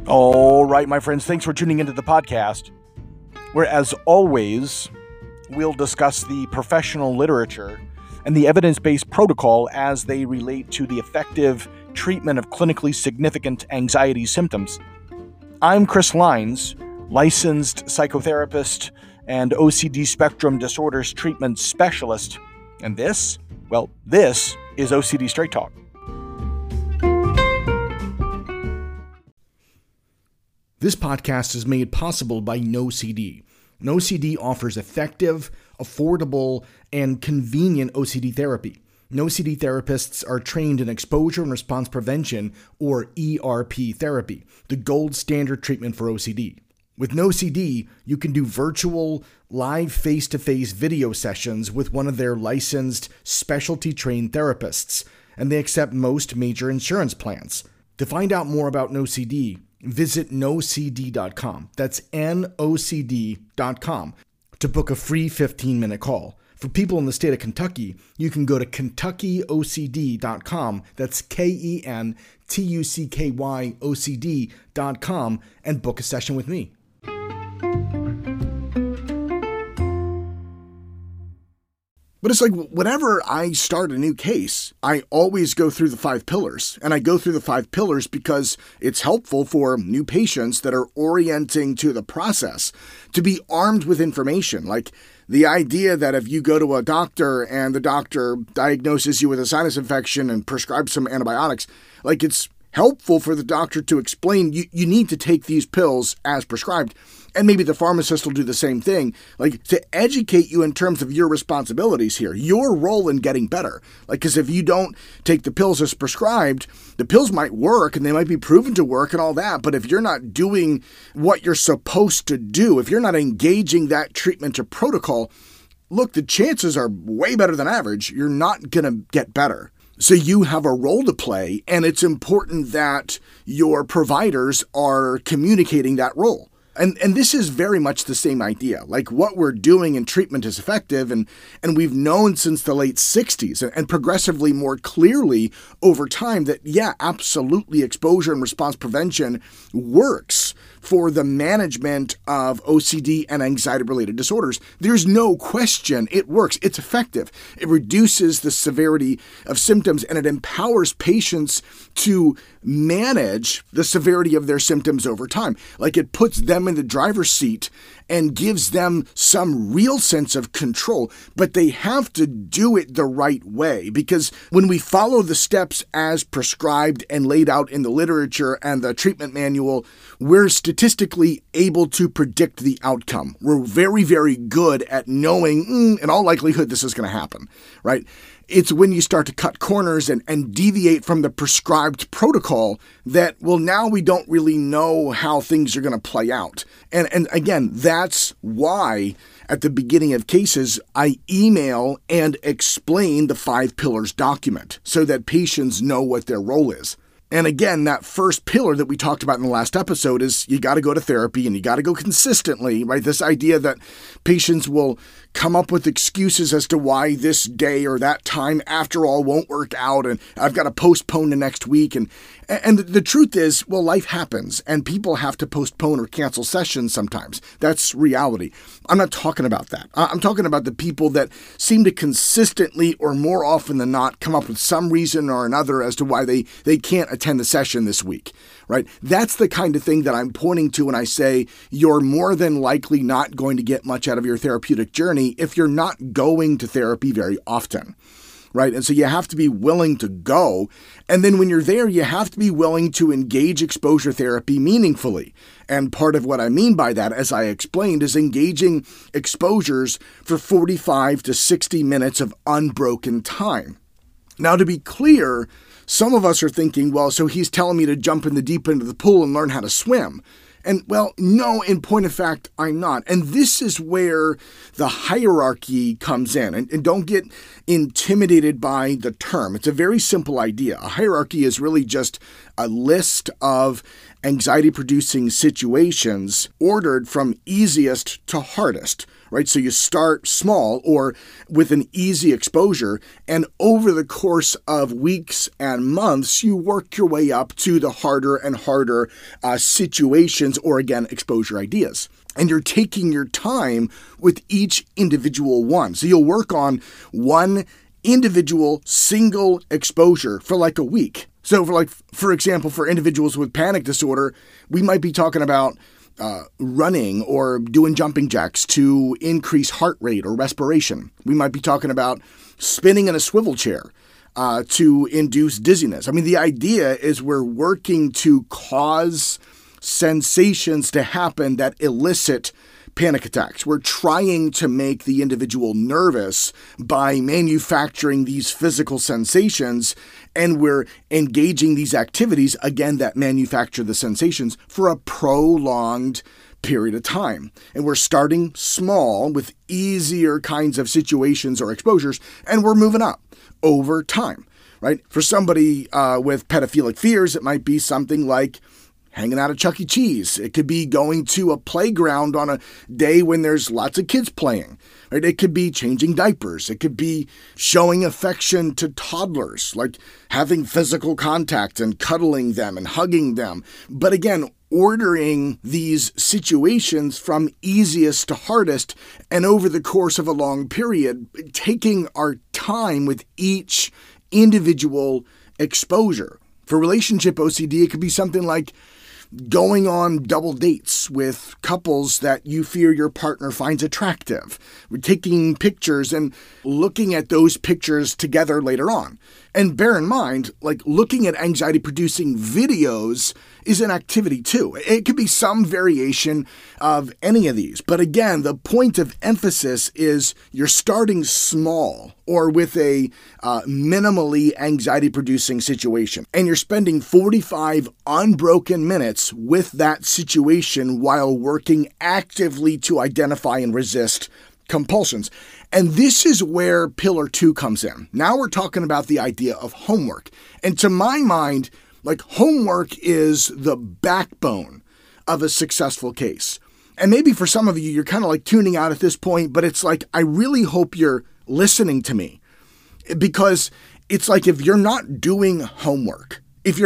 All right, my friends, thanks for tuning into the podcast, where, as always, we'll discuss the professional literature and the evidence-based protocol as they relate to the effective treatment of clinically significant anxiety symptoms. I'm Chris Lines, licensed psychotherapist and OCD spectrum disorders treatment specialist, and this is OCD Straight Talk. This podcast is made possible by NoCD. NoCD offers effective, affordable, and convenient OCD therapy. NoCD therapists are trained in exposure and response prevention, or ERP therapy, the gold standard treatment for OCD. With NoCD, you can do virtual, live face-to-face video sessions with one of their licensed, specialty-trained therapists, and they accept most major insurance plans. To find out more about NoCD, visit nocd.com. That's NOCD.com to book a free 15-minute call. For people in the state of Kentucky, you can go to kentuckyocd.com. That's KENTUCKYOCD.com and book a session with me. But it's like whenever I start a new case, I always go through the 5 pillars. And I go through the 5 pillars because it's helpful for new patients that are orienting to the process to be armed with information. Like the idea that if you go to a doctor and the doctor diagnoses you with a sinus infection and prescribes some antibiotics, like it's helpful for the doctor to explain you need to take these pills as prescribed. And maybe the pharmacist will do the same thing, like to educate you in terms of your responsibilities here, your role in getting better. Like, because if you don't take the pills as prescribed, the pills might work and they might be proven to work and all that. But if you're not doing what you're supposed to do, if you're not engaging that treatment or protocol, look, the chances are way better than average. You're not going to get better. So you have a role to play, and it's important that your providers are communicating that role. And this is very much the same idea. Like what we're doing in treatment is effective, and we've known since the late 60s and progressively more clearly over time that, yeah, absolutely exposure and response prevention works for the management of OCD and anxiety-related disorders. There's no question it works. It's effective. It reduces the severity of symptoms, and it empowers patients to manage the severity of their symptoms over time. Like it puts them in the driver's seat and gives them some real sense of control, but they have to do it the right way, because when we follow the steps as prescribed and laid out in the literature and the treatment manual, we're statistically able to predict the outcome. We're very, very good at knowing, in all likelihood, this is going to happen, right? It's when you start to cut corners and deviate from the prescribed protocol that, well, now we don't really know how things are going to play out. And again, that's why at the beginning of cases, I email and explain the 5 pillars document so that patients know what their role is. And again, that first pillar that we talked about in the last episode is you got to go to therapy and you got to go consistently, right? This idea that patients will come up with excuses as to why this day or that time after all won't work out, and I've got to postpone to next week. And the truth is, well, life happens and people have to postpone or cancel sessions sometimes. That's reality. I'm not talking about that. I'm talking about the people that seem to consistently or more often than not come up with some reason or another as to why they can't attend the session this week, right? That's the kind of thing that I'm pointing to when I say you're more than likely not going to get much out of your therapeutic journey if you're not going to therapy very often, right? And so you have to be willing to go. And then when you're there, you have to be willing to engage exposure therapy meaningfully. And part of what I mean by that, as I explained, is engaging exposures for 45 to 60 minutes of unbroken time. Now, to be clear, some of us are thinking, well, so he's telling me to jump in the deep end of the pool and learn how to swim. And, well, no, in point of fact, I'm not. And this is where the hierarchy comes in. And don't get intimidated by the term. It's a very simple idea. A hierarchy is really just a list of anxiety-producing situations ordered from easiest to hardest, right? So you start small or with an easy exposure, and over the course of weeks and months, you work your way up to the harder and harder situations or, again, exposure ideas. And you're taking your time with each individual one. So you'll work on one individual single exposure for like a week. So for example, for individuals with panic disorder, we might be talking about running or doing jumping jacks to increase heart rate or respiration. We might be talking about spinning in a swivel chair to induce dizziness. I mean, the idea is we're working to cause sensations to happen that elicit panic attacks. We're trying to make the individual nervous by manufacturing these physical sensations, and we're engaging these activities, again, that manufacture the sensations for a prolonged period of time. And we're starting small with easier kinds of situations or exposures, and we're moving up over time, right? For somebody with pedophilic fears, it might be something like hanging out at Chuck E. Cheese. It could be going to a playground on a day when there's lots of kids playing, right? It could be changing diapers. It could be showing affection to toddlers, like having physical contact and cuddling them and hugging them. But again, ordering these situations from easiest to hardest, and over the course of a long period, taking our time with each individual exposure. For relationship OCD, it could be something like going on double dates with couples that you fear your partner finds attractive. We're taking pictures and looking at those pictures together later on. And bear in mind, like looking at anxiety-producing videos is an activity too. It could be some variation of any of these. But again, the point of emphasis is you're starting small or with a minimally anxiety-producing situation. And you're spending 45 unbroken minutes with that situation while working actively to identify and resist compulsions. And this is where pillar 2 comes in. Now we're talking about the idea of homework. And to my mind, like homework is the backbone of a successful case. And maybe for some of you, you're kind of like tuning out at this point, but it's like, I really hope you're listening to me, because it's like, if you're not doing homework,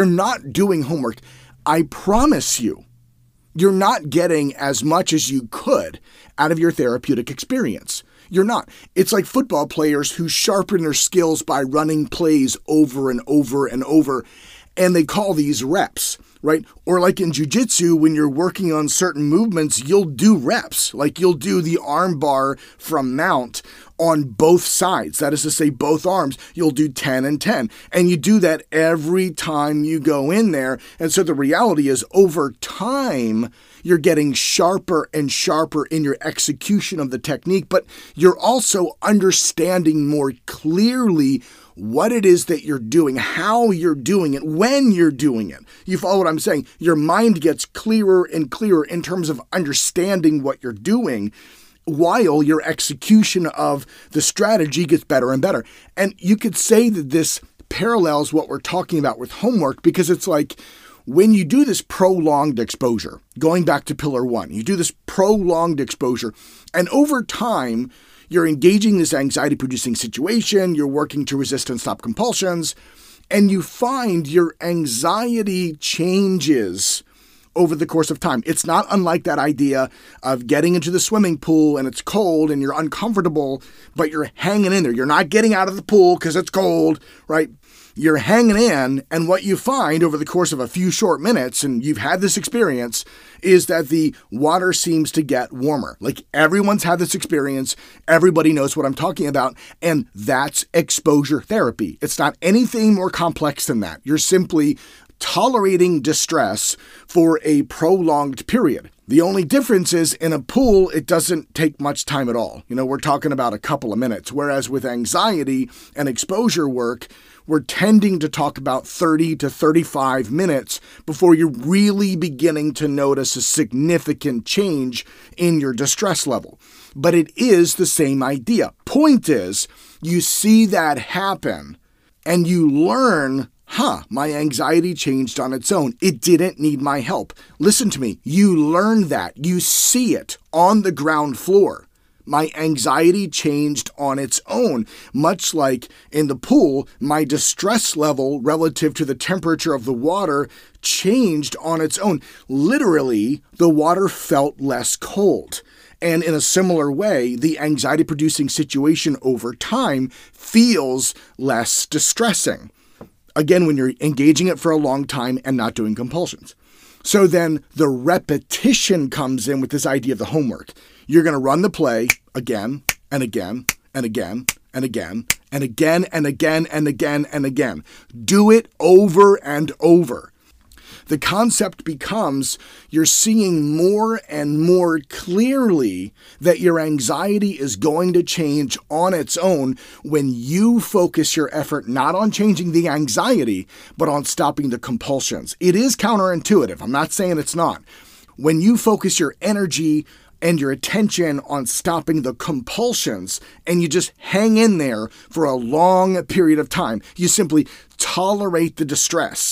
I promise you, you're not getting as much as you could out of your therapeutic experience. You're not. It's like football players who sharpen their skills by running plays over and over and over, and they call these reps, right? Or like in jiu-jitsu, when you're working on certain movements, you'll do reps. Like you'll do the arm bar from mount on both sides. That is to say, both arms. You'll do 10 and 10. And you do that every time you go in there. And so the reality is, over time, you're getting sharper and sharper in your execution of the technique, but you're also understanding more clearly what it is that you're doing, how you're doing it, when you're doing it. You follow what I'm saying? Your mind gets clearer and clearer in terms of understanding what you're doing, while your execution of the strategy gets better and better. And you could say that this parallels what we're talking about with homework, because it's like, when you do this prolonged exposure, going back to pillar 1, you do this prolonged exposure, and over time, you're engaging this anxiety-producing situation, you're working to resist and stop compulsions, and you find your anxiety changes over the course of time. It's not unlike that idea of getting into the swimming pool and it's cold and you're uncomfortable, but you're hanging in there. You're not getting out of the pool because it's cold, right? You're hanging in, and what you find over the course of a few short minutes, and you've had this experience, is that the water seems to get warmer. Like everyone's had this experience. Everybody knows what I'm talking about. And that's exposure therapy. It's not anything more complex than that. You're simply tolerating distress for a prolonged period. The only difference is in a pool, it doesn't take much time at all. We're talking about a couple of minutes. Whereas with anxiety and exposure work, we're tending to talk about 30 to 35 minutes before you're really beginning to notice a significant change in your distress level. But it is the same idea. Point is, you see that happen and you learn, my anxiety changed on its own. It didn't need my help. Listen to me. You learn that. You see it on the ground floor. my anxiety changed on its own. Much like in the pool, my distress level relative to the temperature of the water changed on its own. Literally, the water felt less cold. And in a similar way, the anxiety-producing situation over time feels less distressing. Again, when you're engaging it for a long time and not doing compulsions. So then the repetition comes in with this idea of the homework. You're going to run the play again and again and again and again and again and again and again and again. Do it over and over. The concept becomes you're seeing more and more clearly that your anxiety is going to change on its own when you focus your effort not on changing the anxiety, but on stopping the compulsions. It is counterintuitive. I'm not saying it's not. When you focus your energy and your attention on stopping the compulsions and you just hang in there for a long period of time, you simply tolerate the distress.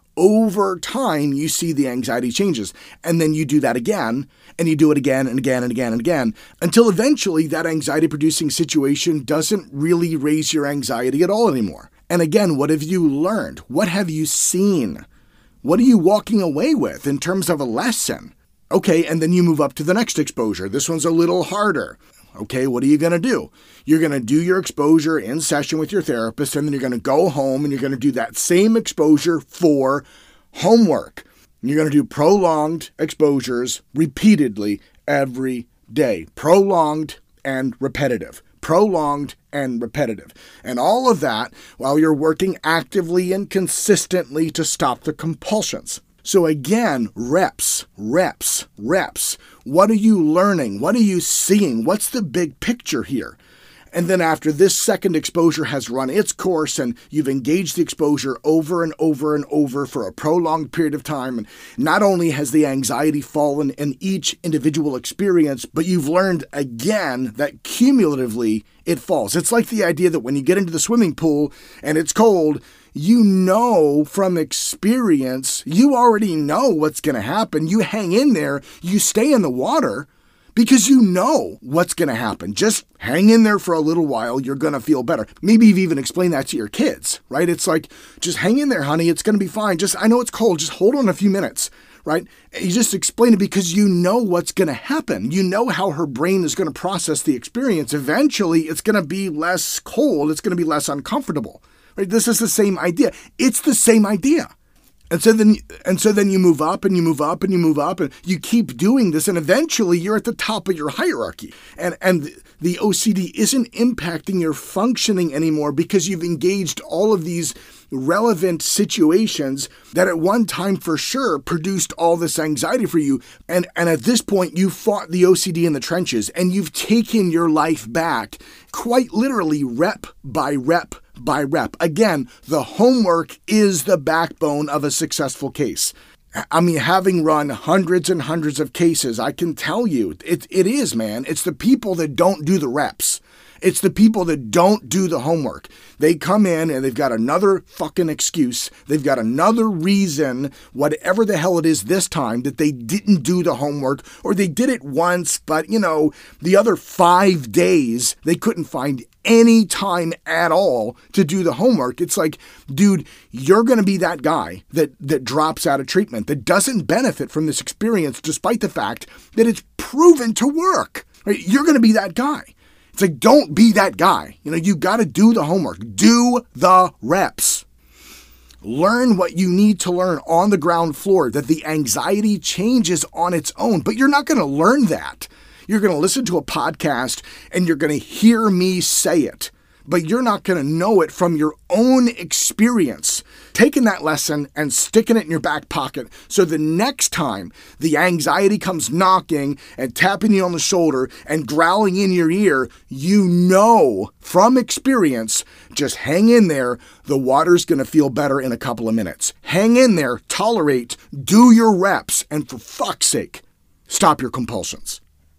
Over time, you see the anxiety changes, and then you do that again, and you do it again and again and again and again, until eventually that anxiety-producing situation doesn't really raise your anxiety at all anymore. And again, what have you learned? What have you seen? What are you walking away with in terms of a lesson? Okay, and then you move up to the next exposure. This one's a little harder. Okay, what are you going to do? You're going to do your exposure in session with your therapist, and then you're going to go home and you're going to do that same exposure for homework. You're going to do prolonged exposures repeatedly every day. Prolonged and repetitive. Prolonged and repetitive. And all of that while you're working actively and consistently to stop the compulsions. So again, reps, reps, reps. What are you learning? What are you seeing? What's the big picture here? And then after this second exposure has run its course and you've engaged the exposure over and over and over for a prolonged period of time, and not only has the anxiety fallen in each individual experience, but you've learned again that cumulatively it falls. It's like the idea that when you get into the swimming pool and it's cold, you know from experience, you already know what's going to happen. You hang in there, you stay in the water because you know what's going to happen. Just hang in there for a little while, you're going to feel better. Maybe you've even explained that to your kids, right? It's like, just hang in there, honey, it's going to be fine. I know it's cold, just hold on a few minutes, right? You just explain it because you know what's going to happen. You know how her brain is going to process the experience. Eventually, it's going to be less cold, it's going to be less uncomfortable. Right? This is the same idea. It's the same idea. And so then you move up and you move up and you move up and you keep doing this, and eventually you're at the top of your hierarchy. And the OCD isn't impacting your functioning anymore because you've engaged all of these relevant situations that at one time for sure produced all this anxiety for you. And at this point, you fought the OCD in the trenches and you've taken your life back quite literally rep by rep by rep. Again, the homework is the backbone of a successful case. I mean, having run hundreds and hundreds of cases, I can tell you, it is, man. It's the people that don't do the reps. It's the people that don't do the homework. They come in and they've got another fucking excuse. They've got another reason, whatever the hell it is this time, that they didn't do the homework, or they did it once, but the other 5 days, they couldn't find any time at all to do the homework. It's like, dude, you're going to be that guy that drops out of treatment, that doesn't benefit from this experience despite the fact that it's proven to work. Right? You're going to be that guy. It's like, don't be that guy. You got to do the homework. Do the reps. Learn what you need to learn on the ground floor, that the anxiety changes on its own. But you're not going to learn that. You're going to listen to a podcast and you're going to hear me say it, but you're not going to know it from your own experience. Taking that lesson and sticking it in your back pocket so the next time the anxiety comes knocking and tapping you on the shoulder and growling in your ear, you know from experience, just hang in there. The water's going to feel better in a couple of minutes. Hang in there, tolerate, do your reps, and for fuck's sake, stop your compulsions.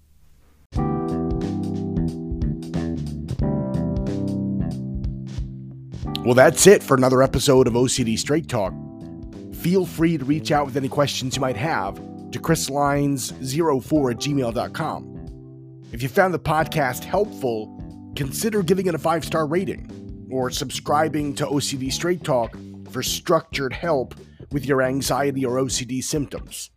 Well, that's it for another episode of OCD Straight Talk. Feel free to reach out with any questions you might have to chrislines04@gmail.com. If you found the podcast helpful, consider giving it a 5-star rating or subscribing to OCD Straight Talk for structured help with your anxiety or OCD symptoms.